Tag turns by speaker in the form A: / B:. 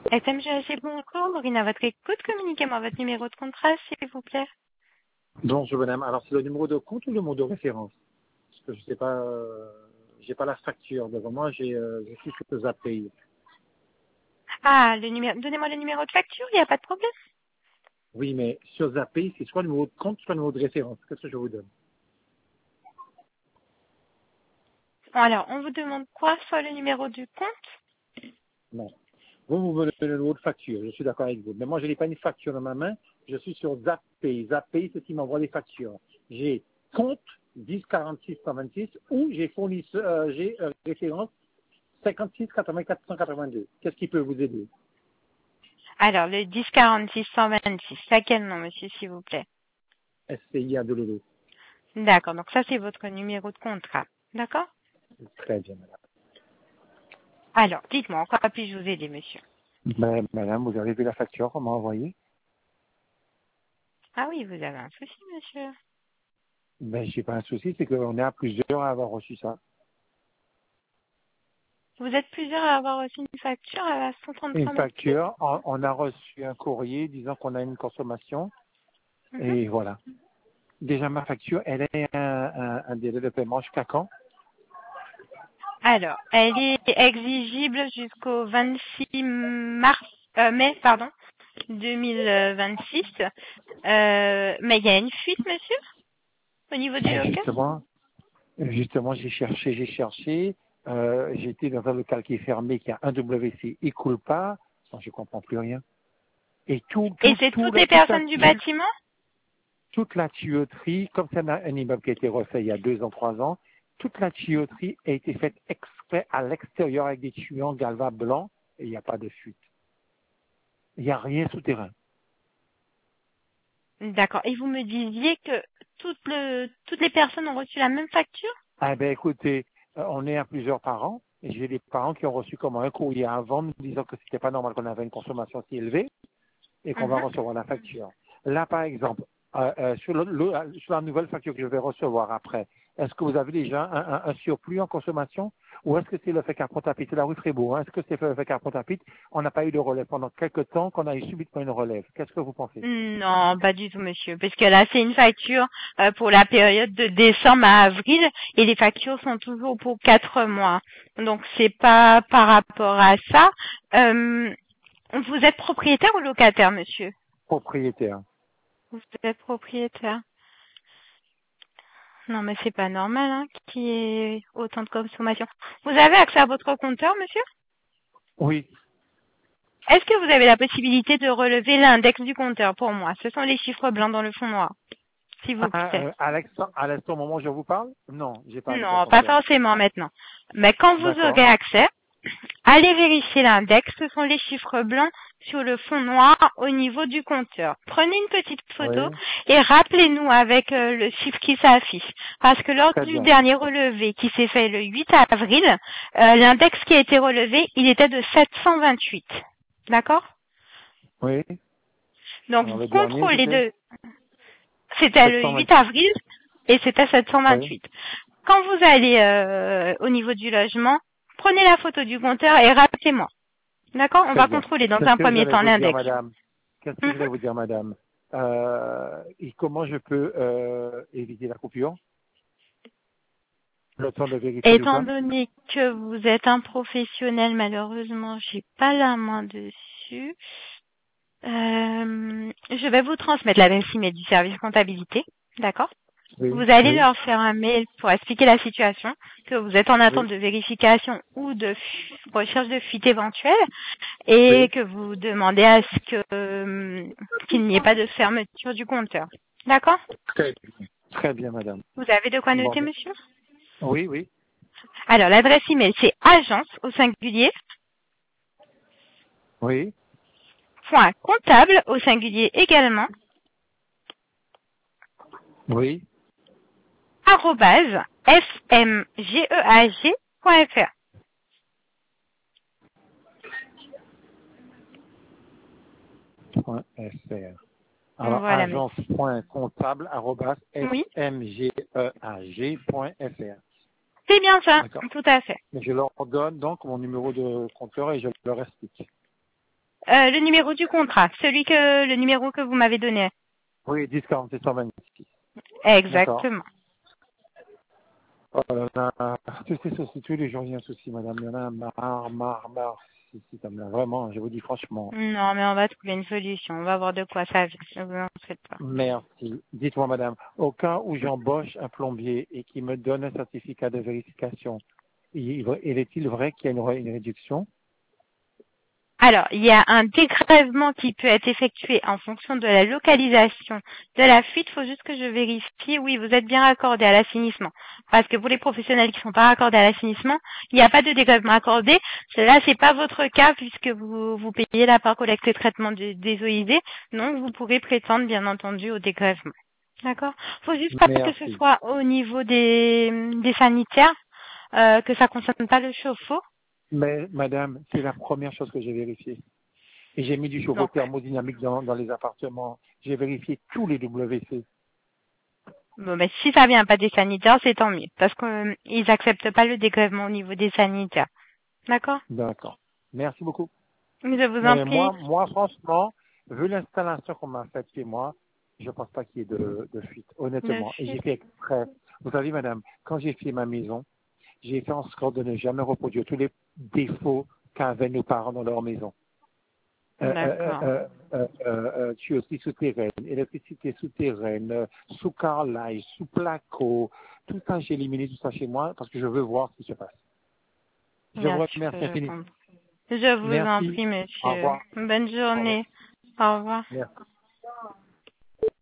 A: SMGAG, bonjour. Maureen, à votre écoute, communiquez-moi votre numéro de contrat, s'il vous plaît.
B: Bonjour madame, alors c'est le numéro de compte ou le numéro de référence? Parce que je sais pas, j'ai pas la facture devant moi, je suis sur Zapay.
A: Ah, le numéro, donnez-moi le numéro de facture, il n'y a pas de problème.
B: Oui, mais sur Zapay, c'est soit le numéro de compte, soit le numéro de référence. Qu'est-ce que je vous donne?
A: Bon, alors, on vous demande quoi, soit le numéro du compte?
B: Non. Vous me donnez le numéro de facture, je suis d'accord avec vous. Mais moi, je n'ai pas une facture dans ma main, je suis sur Zapay. Zapay, c'est qui m'envoie les factures. J'ai compte 10 46 126 ou j'ai fournisseur, j'ai référence 56 84 182. Qu'est-ce qui peut vous aider?
A: Alors, le 10 46 126, c'est à quel nom, monsieur, s'il vous plaît?
B: SCI à Delolo.
A: D'accord, donc ça, c'est votre numéro de contrat. D'accord?
B: Très bien, madame.
A: Alors, dites-moi, en quoi puis-je vous aider, monsieur?
B: Ben, madame, vous avez vu la facture qu'on m'a envoyée?
A: Ah oui, vous avez un souci, monsieur.
B: Ben, j'ai pas un souci, c'est qu'on est à plusieurs à avoir reçu ça.
A: Vous êtes plusieurs à avoir reçu une facture à
B: Une
A: 133 26?
B: facture, on a reçu un courrier disant qu'on a une consommation, et voilà. Déjà, ma facture, elle est un délai de paiement jusqu'à quand?
A: Alors, elle est exigible jusqu'au 26 mai, 2026. Mais il y a une fuite, monsieur, au niveau du
B: Ben,
A: local?
B: justement, j'ai cherché, j'étais dans un local qui est fermé, qui a un WC, il coule pas, non, je comprends plus rien. Et
A: Et c'est toutes les personnes du bâtiment?
B: toute la tuyauterie, comme c'est un immeuble qui a été refait il y a 2 ans, 3 ans, toute la tuyauterie a été faite exprès à l'extérieur avec des tuyaux en galva blanc et il n'y a pas de fuite. Il n'y a rien souterrain.
A: D'accord. Et vous me disiez que toutes les personnes ont reçu la même facture?
B: Ah ben écoutez, on est à plusieurs parents et j'ai des parents qui ont reçu comme un courrier avant nous disant que c'était pas normal qu'on avait une consommation si élevée et qu'on va
A: Mhm.
B: recevoir la facture. Là, par exemple, sur la nouvelle facture que je vais recevoir après, est-ce que vous avez déjà un surplus en consommation ou est-ce que c'est le fait qu'à Pointe-à-Pitre, c'est la rue Frébourg, hein, est-ce que c'est le fait qu'à Pointe-à-Pitre, on n'a pas eu de relève pendant quelques temps, qu'on a eu subitement une relève? Qu'est-ce que vous pensez?
A: Non, pas du tout, monsieur. Parce que là, c'est une facture pour la période de décembre à avril et les factures sont toujours pour 4 mois. Donc, c'est pas par rapport à ça. Vous êtes propriétaire ou locataire, monsieur?
B: Propriétaire.
A: Vous êtes propriétaire. Non, mais c'est pas normal, hein, qu'il y ait autant de consommation. Vous avez accès à votre compteur, monsieur?
B: Oui.
A: Est-ce que vous avez la possibilité de relever l'index du compteur pour moi? Ce sont les chiffres blancs dans le fond noir, s'il vous plaît.
B: À l'instant, au moment où je vous parle? Non, j'ai pas
A: Non,
B: l'application,
A: pas
B: madame.
A: forcément maintenant. Mais quand vous
B: D'accord.
A: aurez accès, allez vérifier l'index. Ce sont les chiffres blancs sur le fond noir au niveau du compteur. Prenez une petite
B: Oui.
A: photo et rappelez-nous avec le chiffre qui s'affiche. Parce que lors
B: Très
A: du
B: bien.
A: dernier relevé qui s'est fait le 8 avril, l'index qui a été relevé, il était de 728. D'accord?
B: Oui.
A: Donc
B: Alors,
A: vous
B: le dernier,
A: contrôlez
B: c'était
A: de... C'était le 8
B: 728.
A: avril et c'était
B: Oui.
A: 728. Quand vous allez au niveau du logement, prenez la photo du compteur et rappelez-moi. D'accord? On
B: Très
A: va
B: bien.
A: contrôler dans
B: Qu'est-ce
A: un
B: que
A: premier
B: j'allais
A: temps
B: vous dire,
A: l'index.
B: madame? Qu'est-ce que
A: Mhm.
B: je vais vous dire, madame? Et comment je peux éviter la coupure? Le temps de vérifier tout
A: Étant
B: ça?
A: donné que vous êtes un professionnel, malheureusement, j'ai pas la main dessus. Je vais vous transmettre l'adresse email du service comptabilité. D'accord?
B: Oui.
A: Vous allez
B: Oui.
A: leur faire un mail pour expliquer la situation, que vous êtes en
B: Oui.
A: attente de vérification ou de recherche de fuite éventuelle et
B: Oui.
A: que vous demandez à ce que qu'il n'y ait pas de fermeture du compteur. D'accord?
B: Très bien. Très bien, madame.
A: Vous avez de quoi
B: Bon,
A: noter,
B: ben,
A: monsieur?
B: oui, oui.
A: Alors, l'adresse email, c'est agence au singulier,
B: Oui.
A: point comptable au singulier également,
B: Oui.
A: arrobase fmgeag.fr.
B: Point .fr. Alors,
A: Voilà, monsieur. Oui,
B: agence.comptable@fmgeag.fr.
A: c'est bien ça,
B: D'accord.
A: tout à fait.
B: Mais je leur donne donc mon numéro de compteur et je leur explique.
A: Le numéro du contrat, le numéro que vous m'avez donné.
B: Oui, 10 46 126. D'accord.
A: Exactement.
B: Oh là là, tous ces soucis, tous les jours, il y a un souci, madame. Il y en a marre. Ça me l'a vraiment, je vous dis franchement.
A: Non, mais on va trouver une solution. On va voir de quoi ça vient. Ne vous en faites pas.
B: Merci. Dites-moi, madame, au cas où j'embauche un plombier et qu'il me donne un certificat de vérification, est-il vrai qu'il y a une réduction?
A: Alors, il y a un dégrèvement qui peut être effectué en fonction de la localisation de la fuite. Il faut juste que je vérifie. Oui, vous êtes bien raccordé à l'assainissement. Parce que pour les professionnels qui ne sont pas raccordés à l'assainissement, il n'y a pas de dégrèvement accordé. Là, c'est pas votre cas puisque vous payez la part collecte et traitement des eaux usées. Donc, vous pourrez prétendre, bien entendu, au dégrèvement. D'accord? Faut juste pas que ce
B: Merci.
A: soit au niveau des sanitaires, que ça concerne pas le chauffe-eau.
B: Mais, madame, c'est la première chose que j'ai vérifiée. Et j'ai mis du chauffe-eau
A: Donc,
B: thermodynamique dans les appartements. J'ai vérifié tous les WC.
A: bon, ben, si ça vient pas des sanitaires, c'est tant mieux. Parce qu'ils acceptent pas le dégrèvement au niveau des sanitaires. D'accord?
B: D'accord. Merci beaucoup.
A: Je vous en
B: Mais
A: prie.
B: moi, franchement, vu l'installation qu'on m'a faite chez moi, je pense pas qu'il y ait de fuite,
A: De
B: honnêtement. Et j'ai
A: suite.
B: fait exprès. Vous savez, madame, quand j'ai fait ma maison, j'ai fait en sorte de ne jamais reproduire tous les défauts qu'avaient nos parents dans leur maison.
A: D'accord.
B: Tuyauterie souterraine, électricité souterraine, sous carrelage, sous placo, tout ça, j'ai éliminé tout ça chez moi parce que je veux voir ce qui se passe. Je
A: Bien
B: vous
A: sûr,
B: remercie
A: je
B: infiniment.
A: comprends. Je vous en
B: Merci.
A: prie,
B: Au
A: monsieur.
B: revoir.
A: Bonne
B: Au revoir.
A: journée. Au revoir.
B: Merci.